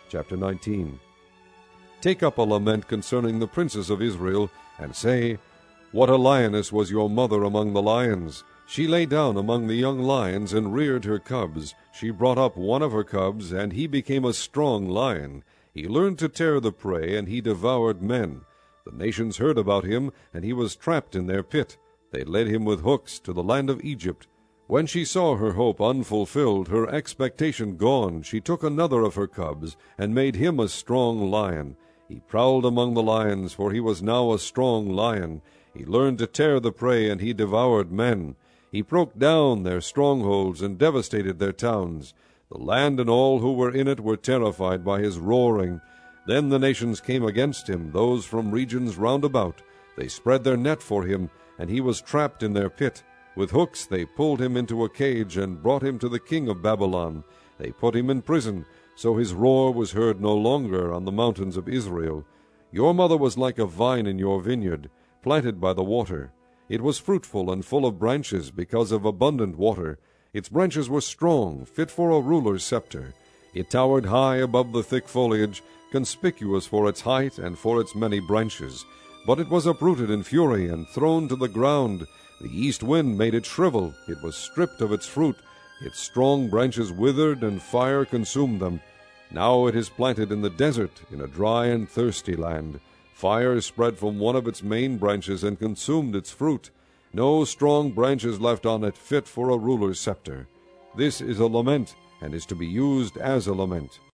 Chapter 19. Take up a lament concerning the princes of Israel, and say, What a lioness was your mother among the lions! She lay down among the young lions, and reared her cubs. She brought up one of her cubs, and he became a strong lion. He learned to tear the prey, and he devoured men. The nations heard about him, and he was trapped in their pit. They led him with hooks to the land of Egypt. When she saw her hope unfulfilled, her expectation gone, she took another of her cubs, and made him a strong lion. He prowled among the lions, for he was now a strong lion. He learned to tear the prey, and he devoured men. He broke down their strongholds, and devastated their towns. The land and all who were in it were terrified by his roaring. Then the nations came against him, those from regions round about. They spread their net for him, and he was trapped in their pit. With hooks they pulled him into a cage, and brought him to the king of Babylon. They put him in prison, so his roar was heard no longer on the mountains of Israel. Your mother was like a vine in your vineyard, planted by the water. It was fruitful and full of branches because of abundant water. Its branches were strong, fit for a ruler's scepter. It towered high above the thick foliage, conspicuous for its height and for its many branches. But it was uprooted in fury and thrown to the ground. The east wind made it shrivel. It was stripped of its fruit. Its strong branches withered, and fire consumed them. Now it is planted in the desert, in a dry and thirsty land. Fire spread from one of its main branches and consumed its fruit. No strong branches left on it fit for a ruler's scepter. This is a lament, and is to be used as a lament.